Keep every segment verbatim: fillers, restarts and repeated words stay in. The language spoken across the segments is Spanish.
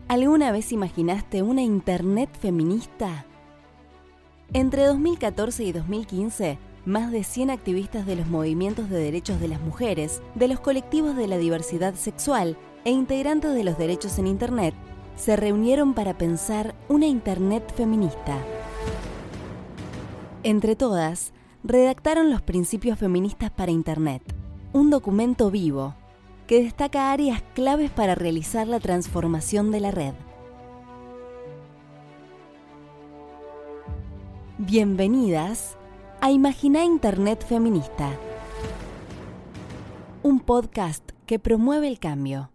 ¿Alguna vez imaginaste una Internet feminista? Entre dos mil catorce y dos mil quince, más de cien activistas de los movimientos de derechos de las mujeres, de los colectivos de la diversidad sexual e integrantes de los derechos en Internet se reunieron para pensar una Internet feminista. Entre todas, redactaron los Principios Feministas para Internet, un documento vivo que destaca áreas claves para realizar la transformación de la red. Bienvenidas a Imaginá Internet Feminista, un podcast que promueve el cambio.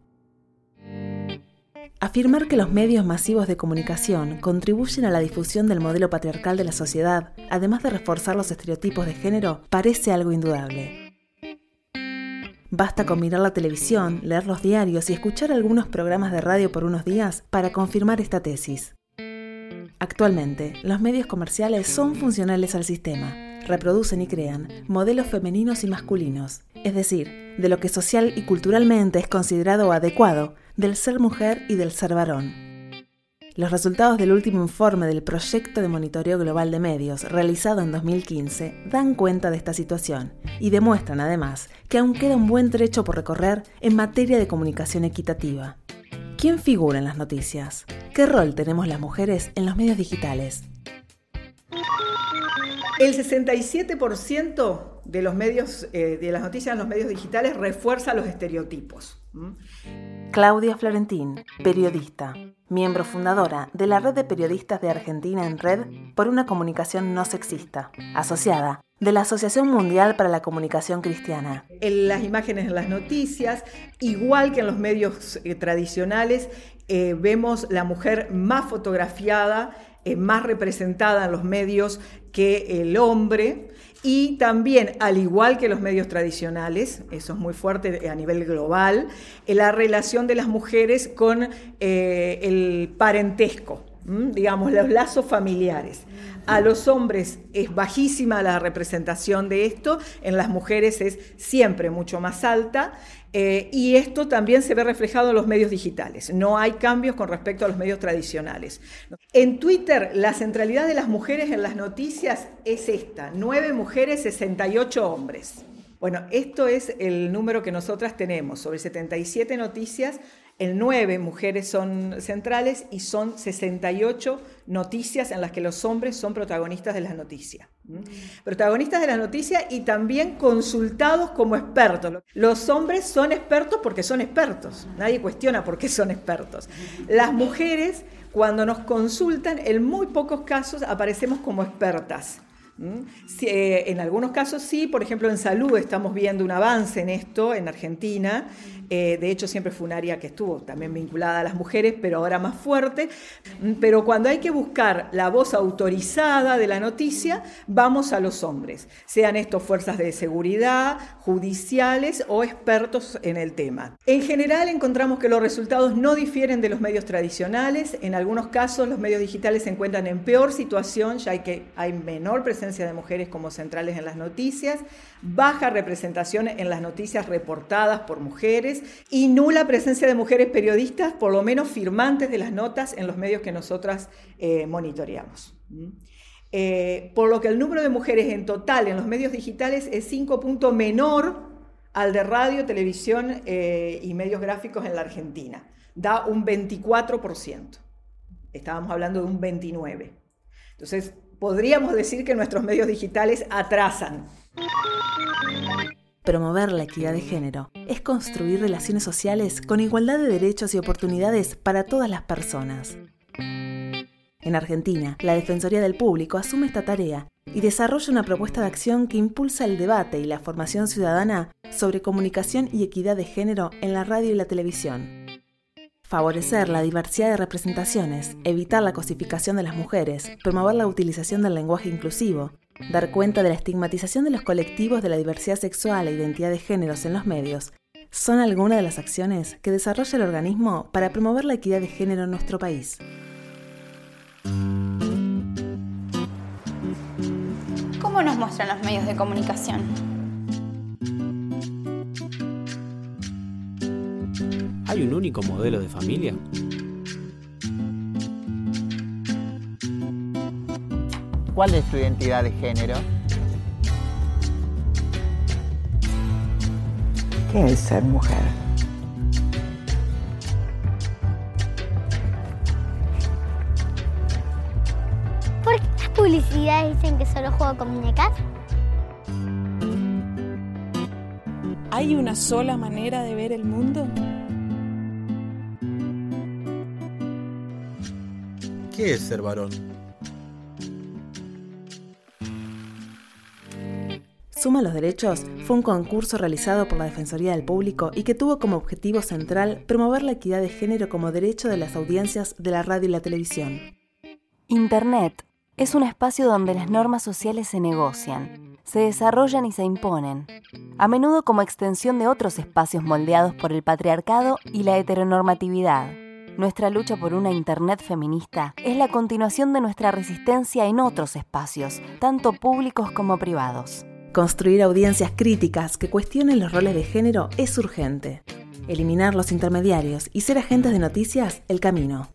Afirmar que los medios masivos de comunicación contribuyen a la difusión del modelo patriarcal de la sociedad, además de reforzar los estereotipos de género, parece algo indudable. Basta con mirar la televisión, leer los diarios y escuchar algunos programas de radio por unos días para confirmar esta tesis. Actualmente, los medios comerciales son funcionales al sistema. Reproducen y crean modelos femeninos y masculinos, es decir, de lo que social y culturalmente es considerado adecuado, del ser mujer y del ser varón. Los resultados del último informe del Proyecto de Monitoreo Global de Medios, realizado en dos mil quince, dan cuenta de esta situación y demuestran además que aún queda un buen trecho por recorrer en materia de comunicación equitativa. ¿Quién figura en las noticias? ¿Qué rol tenemos las mujeres en los medios digitales? El sesenta y siete por ciento de los medios, eh, de las noticias en los medios digitales refuerza los estereotipos. ¿Mm? Claudia Florentín, periodista, miembro fundadora de la Red de Periodistas de Argentina en Red por una Comunicación No Sexista, asociada de la Asociación Mundial para la Comunicación Cristiana. En las imágenes en las noticias, igual que en los medios eh, tradicionales, eh, vemos la mujer más fotografiada, eh, más representada en los medios que el hombre. Y también, al igual que los medios tradicionales, eso es muy fuerte a nivel global, la relación de las mujeres con eh, el parentesco, ¿m? digamos, los lazos familiares. A los hombres es bajísima la representación de esto, en las mujeres es siempre mucho más alta, eh, y esto también se ve reflejado en los medios digitales. No hay cambios con respecto a los medios tradicionales. En Twitter, la centralidad de las mujeres en las noticias es esta: nueve mujeres, sesenta y ocho hombres. Bueno, esto es el número que nosotras tenemos. Sobre setenta y siete noticias, en nueve mujeres son centrales y son sesenta y ocho noticias en las que los hombres son protagonistas de las noticias. ¿Mm? Protagonistas de las noticias y también consultados como expertos. Los hombres son expertos porque son expertos. Nadie cuestiona por qué son expertos. Las mujeres, cuando nos consultan, en muy pocos casos aparecemos como expertas. ¿Mm? Sí, eh, en algunos casos sí, por ejemplo en salud estamos viendo un avance en esto en Argentina, eh, de hecho siempre fue un área que estuvo también vinculada a las mujeres, pero ahora más fuerte, pero cuando hay que buscar la voz autorizada de la noticia, vamos a los hombres, sean estos fuerzas de seguridad, judiciales o expertos en el tema. En general encontramos que los resultados no difieren de los medios tradicionales, en algunos casos los medios digitales se encuentran en peor situación, ya que hay menor presencia de mujeres como centrales en las noticias, baja representación en las noticias reportadas por mujeres y nula presencia de mujeres periodistas, por lo menos firmantes de las notas en los medios que nosotras eh, monitoreamos. Eh, por lo que el número de mujeres en total en los medios digitales es cinco puntos menor al de radio, televisión eh, y medios gráficos en la Argentina. Da un veinticuatro por ciento. Estábamos hablando de un veintinueve por ciento. Entonces, podríamos decir que nuestros medios digitales atrasan. Promover la equidad de género es construir relaciones sociales con igualdad de derechos y oportunidades para todas las personas. En Argentina, la Defensoría del Público asume esta tarea y desarrolla una propuesta de acción que impulsa el debate y la formación ciudadana sobre comunicación y equidad de género en la radio y la televisión. Favorecer la diversidad de representaciones, evitar la cosificación de las mujeres, promover la utilización del lenguaje inclusivo, dar cuenta de la estigmatización de los colectivos de la diversidad sexual e identidad de géneros en los medios, son algunas de las acciones que desarrolla el organismo para promover la equidad de género en nuestro país. ¿Cómo nos muestran los medios de comunicación? ¿Hay un único modelo de familia? ¿Cuál es tu identidad de género? ¿Qué es ser mujer? ¿Por qué las publicidades dicen que solo juego con muñecas? ¿Hay una sola manera de ver el mundo? ¿Qué es ser varón? Suma los Derechos fue un concurso realizado por la Defensoría del Público y que tuvo como objetivo central promover la equidad de género como derecho de las audiencias de la radio y la televisión. Internet es un espacio donde las normas sociales se negocian, se desarrollan y se imponen, a menudo como extensión de otros espacios moldeados por el patriarcado y la heteronormatividad. Nuestra lucha por una Internet feminista es la continuación de nuestra resistencia en otros espacios, tanto públicos como privados. Construir audiencias críticas que cuestionen los roles de género es urgente. Eliminar los intermediarios y ser agentes de noticias, el camino.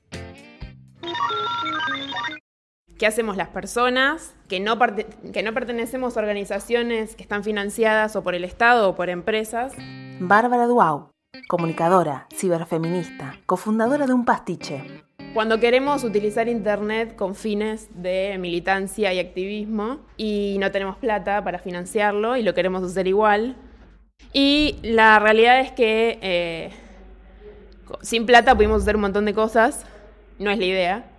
¿Qué hacemos las personas que no, parte- que no pertenecemos a organizaciones que están financiadas o por el Estado o por empresas? Bárbara Duau, comunicadora, ciberfeminista, cofundadora de Un Pastiche. Cuando queremos utilizar Internet con fines de militancia y activismo y no tenemos plata para financiarlo y lo queremos hacer igual. Y la realidad es que eh, sin plata pudimos hacer un montón de cosas, no es la idea.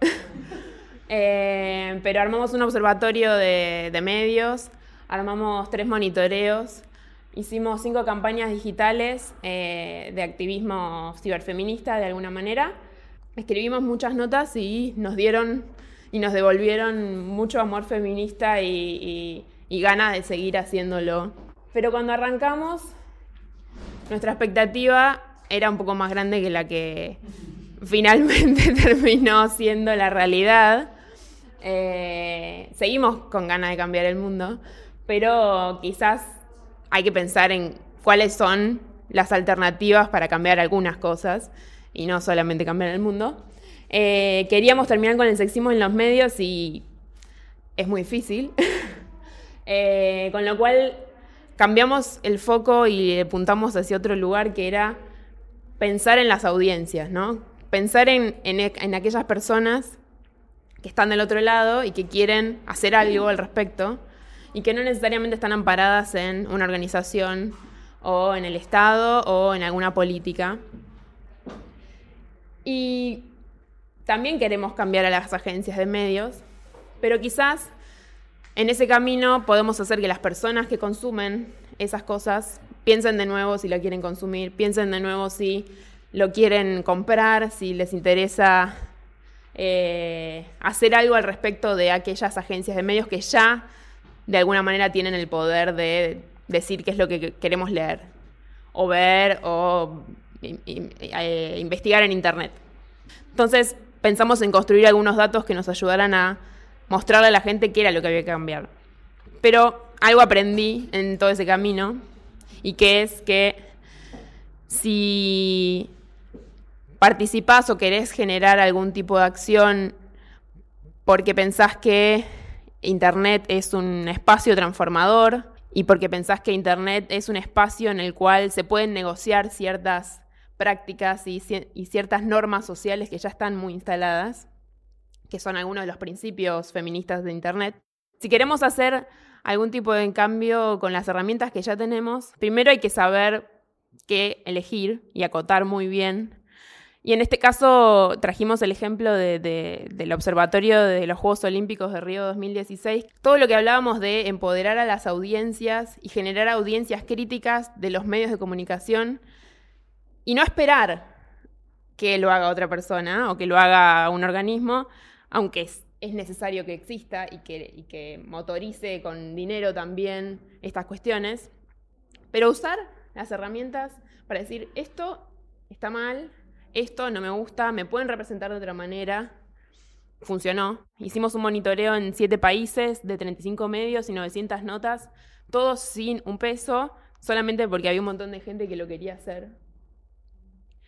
eh, pero armamos un observatorio de, de medios, armamos tres monitoreos, hicimos cinco campañas digitales eh, de activismo ciberfeminista de alguna manera. Escribimos muchas notas y nos dieron y nos devolvieron mucho amor feminista y, y, y ganas de seguir haciéndolo. Pero cuando arrancamos, nuestra expectativa era un poco más grande que la que finalmente terminó siendo la realidad. Eh, seguimos con ganas de cambiar el mundo, pero quizás hay que pensar en cuáles son las alternativas para cambiar algunas cosas y no solamente cambiar el mundo. Eh, queríamos terminar con el sexismo en los medios y es muy difícil. eh, con lo cual cambiamos el foco y apuntamos hacia otro lugar, que era pensar en las audiencias, ¿no? Pensar en, en, en aquellas personas que están del otro lado y que quieren hacer algo al respecto y que no necesariamente están amparadas en una organización o en el Estado o en alguna política. Y también queremos cambiar a las agencias de medios, pero quizás en ese camino podemos hacer que las personas que consumen esas cosas piensen de nuevo si lo quieren consumir, piensen de nuevo si lo quieren comprar, si les interesa eh, hacer algo al respecto de aquellas agencias de medios que ya de alguna manera tienen el poder de decir qué es lo que queremos leer o ver o eh, investigar en Internet. Entonces pensamos en construir algunos datos que nos ayudaran a mostrarle a la gente qué era lo que había que cambiar. Pero algo aprendí en todo ese camino, y que es que si participás o querés generar algún tipo de acción porque pensás que Internet es un espacio transformador y porque pensás que Internet es un espacio en el cual se pueden negociar ciertas prácticas y, y ciertas normas sociales que ya están muy instaladas, que son algunos de los principios feministas de Internet. Si queremos hacer algún tipo de cambio con las herramientas que ya tenemos, primero hay que saber qué elegir y acotar muy bien. Y en este caso trajimos el ejemplo de, de, del Observatorio de los Juegos Olímpicos de Río dos mil dieciséis. Todo lo que hablábamos de empoderar a las audiencias y generar audiencias críticas de los medios de comunicación y no esperar que lo haga otra persona o que lo haga un organismo, aunque es, es necesario que exista y que, y que motorice con dinero también estas cuestiones, pero usar las herramientas para decir esto está mal, esto no me gusta, me pueden representar de otra manera. Funcionó. Hicimos un monitoreo en siete países de treinta y cinco medios y novecientas notas, todos sin un peso, solamente porque había un montón de gente que lo quería hacer.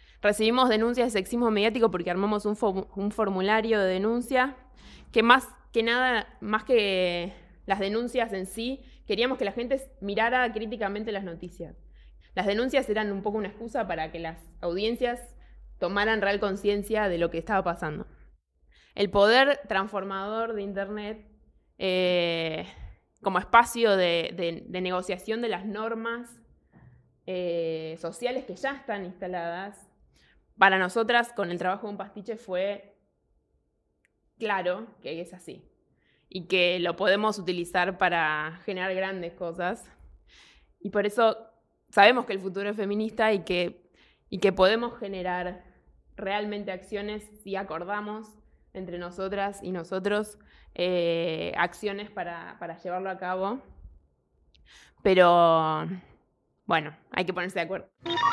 Recibimos denuncias de sexismo mediático porque armamos un, fo- un formulario de denuncia que más que nada, más que las denuncias en sí, queríamos que la gente mirara críticamente las noticias. Las denuncias eran un poco una excusa para que las audiencias tomaran real conciencia de lo que estaba pasando. El poder transformador de Internet eh, como espacio de, de, de negociación de las normas eh, sociales que ya están instaladas, para nosotras con el trabajo de Un Pastiche fue claro que es así y que lo podemos utilizar para generar grandes cosas. Y por eso sabemos que el futuro es feminista y que, y que podemos generar realmente acciones si acordamos entre nosotras y nosotros eh, acciones para, para llevarlo a cabo. Pero, bueno, hay que ponerse de acuerdo.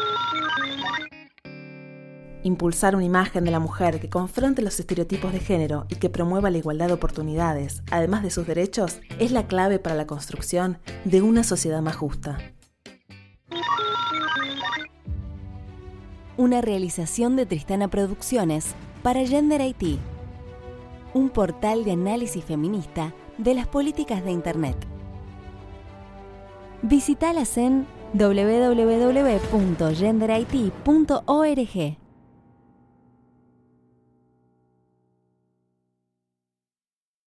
Impulsar una imagen de la mujer que confronte los estereotipos de género y que promueva la igualdad de oportunidades, además de sus derechos, es la clave para la construcción de una sociedad más justa. Una realización de Tristana Producciones para Gender I T, un portal de análisis feminista de las políticas de Internet. Visítalas en doble u doble u doble u punto gender i t punto org.